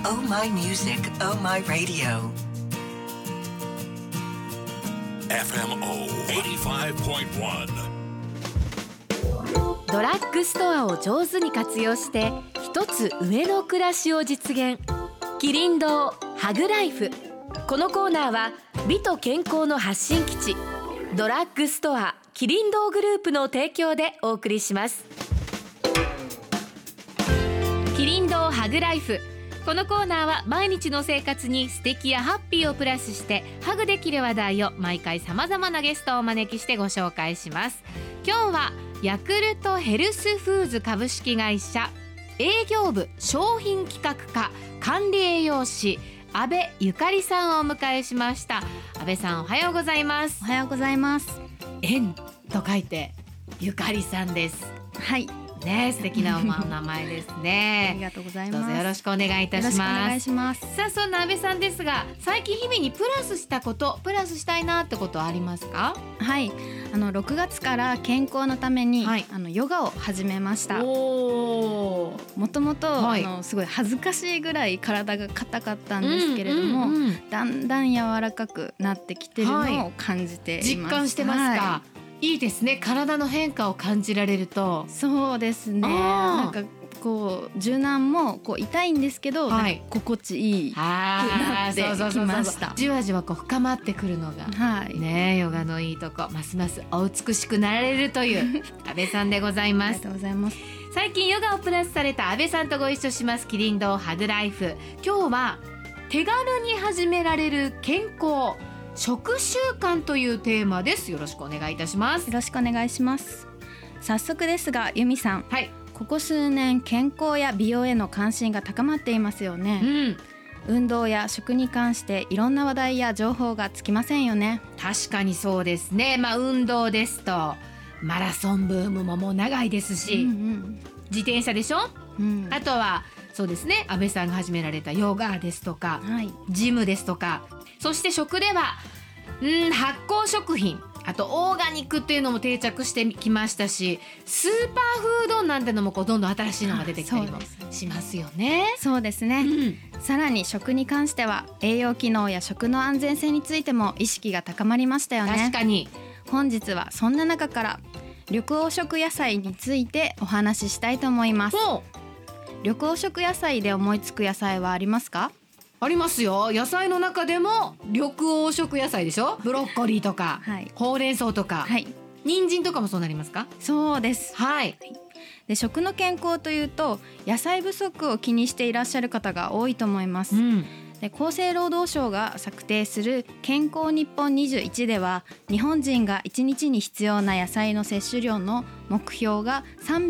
Oh My Music, Oh My Radio FMO 85.1。 ドラッグストアを上手に活用して一つ上の暮らしを実現。キリン堂ハグライフ。このコーナーは美と健康の発信基地ドラッグストアキリン堂グループの提供でお送りします。キリン堂ハグライフ。このコーナーは毎日の生活に素敵やハッピーをプラスしてハグできる話題を毎回さまざまなゲストをお招きしてご紹介します。今日はヤクルトヘルスフーズ株式会社営業部商品企画課管理栄養士阿部ゆかりさんをお迎えしました。阿部さん、おはようございます。 おはようございます。 縁と書いてゆかりさんです。 はいね、素敵なお名前ですね。 ありがとうございます。 どうぞよろしくお願いいたします。 よろしくお願いします。 さあ、そんな阿部さんですが、最近日々にプラスしたこと、プラスしたいなってことはありますか？ はい、6月から健康のために、 はい、 ヨガを始めました。もともとすごい恥ずかしいぐらい体が硬かったんですけれども、だんだん柔らかくなってきてるのを感じています。 実感してますか？はい、いいですね。体の変化を感じられると。 そうですね。なんかこう柔軟もこう痛いんですけど、はい、心地いいくなってきました。 じわじわこう深まってくるのが、はい、ね、ヨガのいいとこ。ますますお美しくなられるという阿部さんでございます。 ありがとうございます。 最近ヨガをプラスされた阿部さんとご一緒しますキリン堂ハグライフ。今日は手軽に始められる健康食習慣というテーマです。よろしくお願いいたします。 よろしくお願いします。早速ですが、由美さん、はい、ここ数年健康や美容への関心が高まっていますよね。運動や食に関していろんな話題や情報がつきませんよね。 確かにそうですね。運動ですとマラソンブームももう長いですし、自転車でしょ、あとはそうですね、阿部さんが始められたヨガですとか、はい、ジムですとか、そして食では発酵食品、あとオーガニックっていうのも定着してきましたし、スーパーフードなんてのもこうどんどん新しいのが出てきたりもしますよね。 そうですね、さらに食に関しては栄養機能や食の安全性についても意識が高まりましたよね。 確かに。 本日はそんな中から緑黄色野菜についてお話ししたいと思います。緑黄色野菜で思いつく野菜はありますか？ ありますよ。野菜の中でも緑黄色野菜でしょ。ブロッコリーとか、はい、ほうれん草とか、はい、人参とかもそうなりますか？ そうです、 はい、 で食の健康というと野菜不足を気にしていらっしゃる方が多いと思います。で厚生労働省が策定する健康日本21では日本人が1日に必要な野菜の摂取量の目標が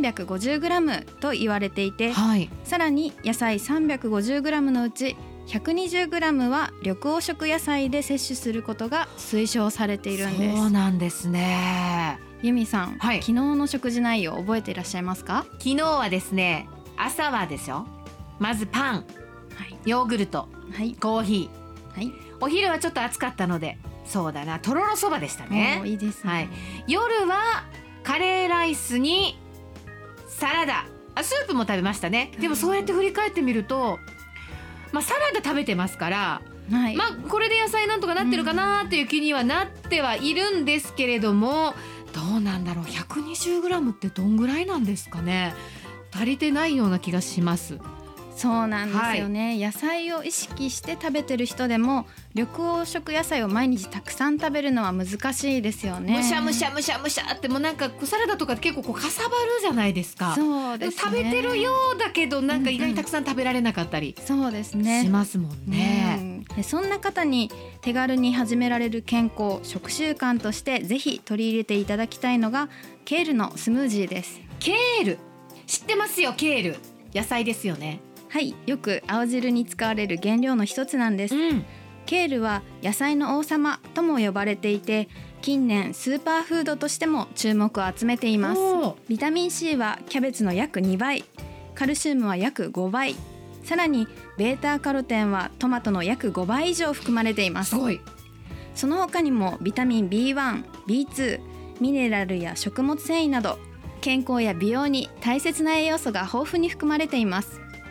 350g と言われていて、はい、さらに野菜 350g のうち 120g は緑黄色野菜で摂取することが推奨されているんです。 そうなんですね。 由美さん、はい、昨日の食事内容覚えていらっしゃいますか？ 昨日はですね、朝はですよ、まずパン、はい、ヨーグルト、はい、コーヒー、はい、お昼はちょっと暑かったのでそうだな、とろろそばでしたね。 いいですね、はい、 夜はカレーライスにサラダ、スープも食べましたね。でもそうやって振り返ってみると、サラダ食べてますから、はい、これで野菜なんとかなってるかなっていう気にはなってはいるんですけれども、どうなんだろう、 120g ってどんぐらいなんですかね。足りてないような気がします。 そうなんですよね、はい、野菜を意識して食べてる人でも緑黄色野菜を毎日たくさん食べるのは難しいですよね。 むしゃむしゃむしゃむしゃってもうなんかサラダとか結構こうかさばるじゃないですか。 そうですね、 食べてるようだけどなんか意外にたくさん食べられなかったり、 そうですね、 しますもんね。 でそんな方に手軽に始められる健康食習慣としてぜひ取り入れていただきたいのがケールのスムージーです。 ケール知ってますよ。ケール野菜ですよね。 はい、よく青汁に使われる原料の一つなんです、ケールは野菜の王様とも呼ばれていて近年スーパーフードとしても注目を集めています。ビタミン C はキャベツの約2倍、カルシウムは約5倍、さらにベータカロテンはトマトの約5倍以上含まれています。 すごい。 その他にもビタミン B1、B2、ミネラルや食物繊維など健康や美容に大切な栄養素が豊富に含まれています。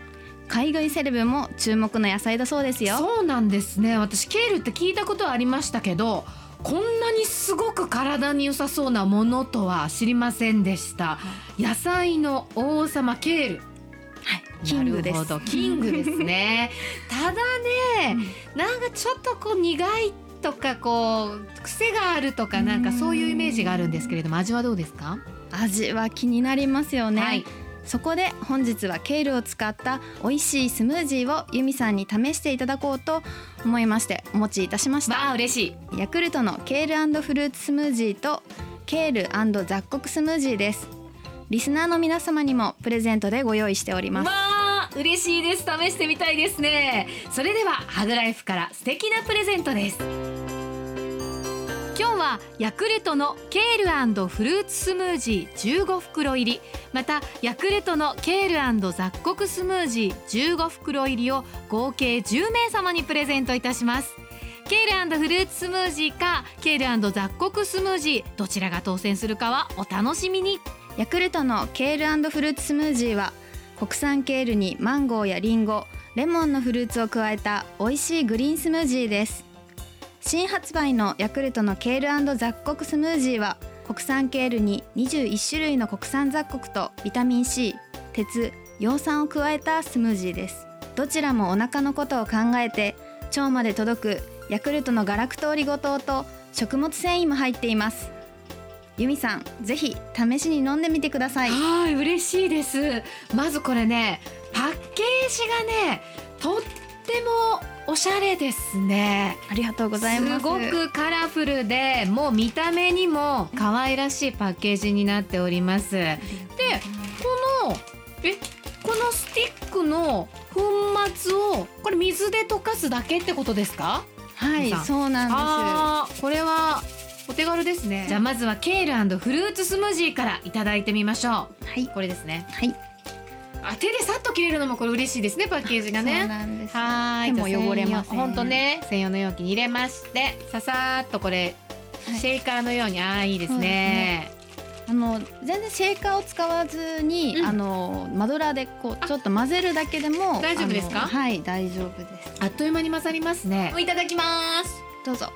海外セレブも注目の野菜だそうですよ。 そうなんですね。私ケールって聞いたことはありましたけど、こんなにすごく体に良さそうなものとは知りませんでした。野菜の王様ケール、 キングです。 なるほど、キングですね。ただね、なんかちょっとこう苦いとかこう癖があるとか、なんかそういうイメージがあるんですけれども、味はどうですか？ 味は気になりますよね、 はい、 そこで本日はケールを使った美味しいスムージーを由美さんに試していただこうと思いましてお持ちいたしました。 まあ嬉しい。 ヤクルトのケール&フルーツスムージーとケール&雑穀スムージーです。リスナーの皆様にもプレゼントでご用意しております。 まあ嬉しいです。試してみたいですね。それではハグライフから素敵なプレゼントです。今日はヤクルトのケール&フルーツスムージー15袋入り、またヤクルトのケール&雑穀スムージー15袋入りを合計10名様にプレゼントいたします。ケール&フルーツスムージーかケール&雑穀スムージー、どちらが当選するかはお楽しみに。 ヤクルトのケール&フルーツスムージーは国産ケールにマンゴーやリンゴ、レモンのフルーツを加えた美味しいグリーンスムージーです。新発売のヤクルトのケール&雑穀スムージーは国産ケールに21種類の国産雑穀とビタミン C、鉄、葉酸を加えたスムージーです。どちらもお腹のことを考えて腸まで届くヤクルトのガラクトオリゴ糖と食物繊維も入っています。由美さん、ぜひ試しに飲んでみてください。 はい、嬉しいです。まずこれね、パッケージがね、とってもおしゃれですね。 ありがとうございます。 すごくカラフルで、もう見た目にも可愛らしいパッケージになっております。で、このスティックの粉末をこれ水で溶かすだけってことですか？ はい、そうなんです。 これはお手軽ですね。じゃあまずはケール&フルーツスムージーからいただいてみましょう。 はい、 これですね。 はい。 手でさっと切れるのもこれ嬉しいですね、パッケージがね。 そうなんです。 はい、 手も汚れません。 本当ね、専用の容器に入れまして、ささーっとこれ、シェイカーのように、いいですね。 全然シェイカーを使わずに、マドラーでこうちょっと混ぜるだけでも大丈夫ですか？ はい、大丈夫です。 あっという間に混ざりますね。いただきます。 どうぞ。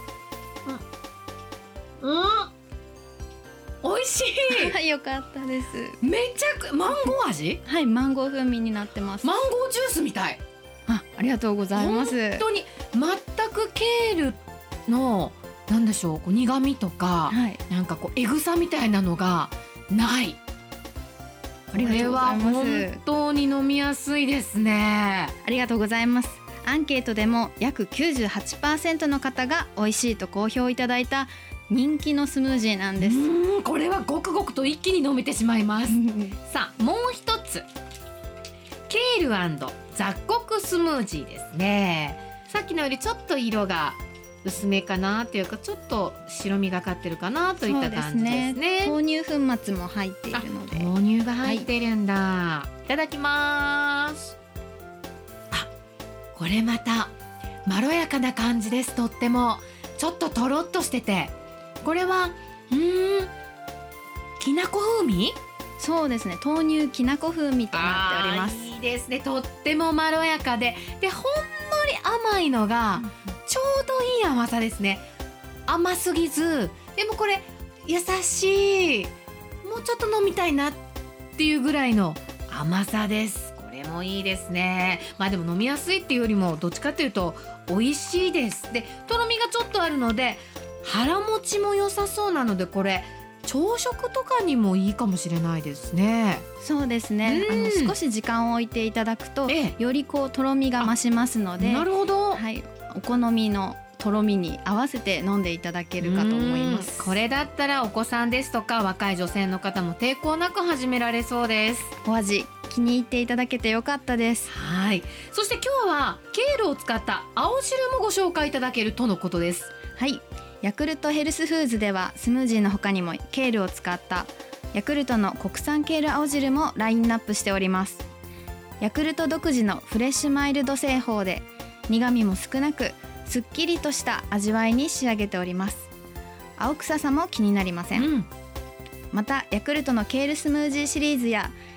美味しい。 よかったです。 めちゃくマンゴー味？ はい、マンゴー風味になってます。 マンゴージュースみたい。 ありがとうございます。 本当に全くケールのなんでしょう、こう苦味とか、なんかこうエグさみたいなのがない。これは本当に飲みやすいですね。 ありがとうございます。アンケートでも約 98% の方が美味しいと好評いただいた人気のスムージーなんです。 これはごくごくと一気に飲めてしまいます。さあ、もう一つケール&雑穀スムージーですね。さっきのよりちょっと色が薄めかなというか、ちょっと白みがかってるかなといった感じですね。 豆乳粉末も入っているので。 豆乳が入ってるんだ。いただきます。これまたまろやかな感じです。とってもちょっととろっとしてて、これはきなこ風味？ そうですね、豆乳きなこ風味となっております。 いいですね。とってもまろやかで、ほんのり甘いのがちょうどいい甘さですね。甘すぎず、でもこれ優しい、もうちょっと飲みたいなっていうぐらいの甘さです。これもいいですね。でも飲みやすいっていうよりもどっちかっていうと美味しいです。で、とろみがちょっとあるので腹持ちも良さそうなので、これ朝食とかにもいいかもしれないですね。 そうですね、少し時間を置いていただくと、よりこうとろみが増しますので。 なるほど。 はい、お好みのとろみに合わせて飲んでいただけるかと思います。 これだったらお子さんですとか若い女性の方も抵抗なく始められそうです。 お味気に入っていただけてよかったです。 はい、そして今日はケールを使った青汁もご紹介いただけるとのことです。 はい、ヤクルトヘルスフーズではスムージーの他にもケールを使ったヤクルトの国産ケール青汁もラインナップしております。ヤクルト独自のフレッシュマイルド製法で苦味も少なくすっきりとした味わいに仕上げております。青臭さも気になりません。またヤクルトのケールスムージーシリーズや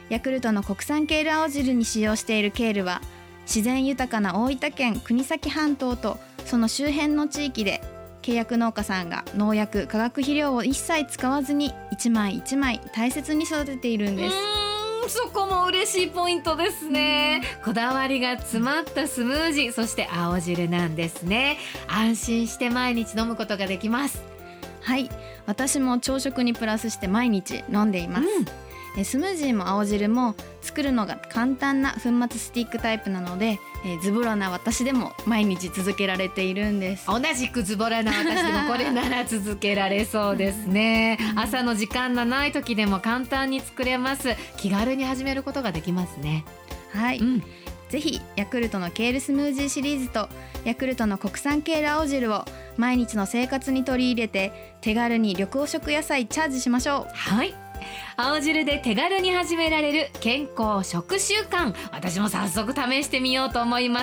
ヤクルトの国産ケール青汁に使用しているケールは自然豊かな大分県国東半島とその周辺の地域で契約農家さんが農薬化学肥料を一切使わずに一枚一枚大切に育てているんです。 そこも嬉しいポイントですね。こだわりが詰まったスムージー、そして青汁なんですね。安心して毎日飲むことができます。 はい、私も朝食にプラスして毎日飲んでいます、スムージーも青汁も作るのが簡単な粉末スティックタイプなので、ズボラな私でも毎日続けられているんです。 同じくズボラな私でもこれなら続けられそうですね朝の時間がない時でも簡単に作れます。気軽に始めることができますね。 はい、ぜひヤクルトのケールスムージーシリーズとヤクルトの国産ケール青汁を毎日の生活に取り入れて手軽に緑黄色野菜チャージしましょう。 はい、青汁で手軽に始められる健康食習慣、私も早速試してみようと思います。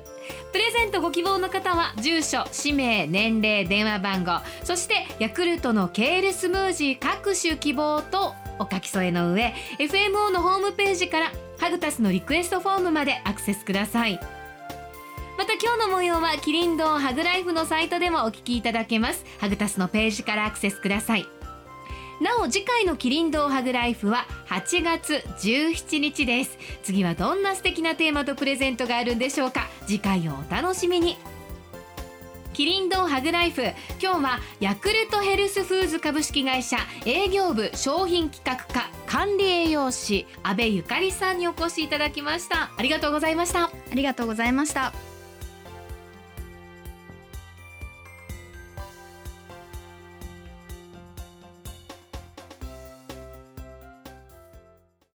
プレゼントご希望の方は住所、氏名、年齢、電話番号、そしてヤクルトのケールスムージー各種希望とお書き添えの上 FMO のホームページからハグタスのリクエストフォームまでアクセスください。また今日の模様はキリン堂ハグライフのサイトでもお聞きいただけます。ハグタスのページからアクセスください。なお次回のキリン堂ハグライフは8月17日です。次はどんな素敵なテーマとプレゼントがあるんでしょうか。次回をお楽しみに。キリン堂ハグライフ、今日はヤクルトヘルスフーズ株式会社営業部商品企画課管理栄養士阿部ゆかりさんにお越しいただきました。ありがとうございました。 ありがとうございました。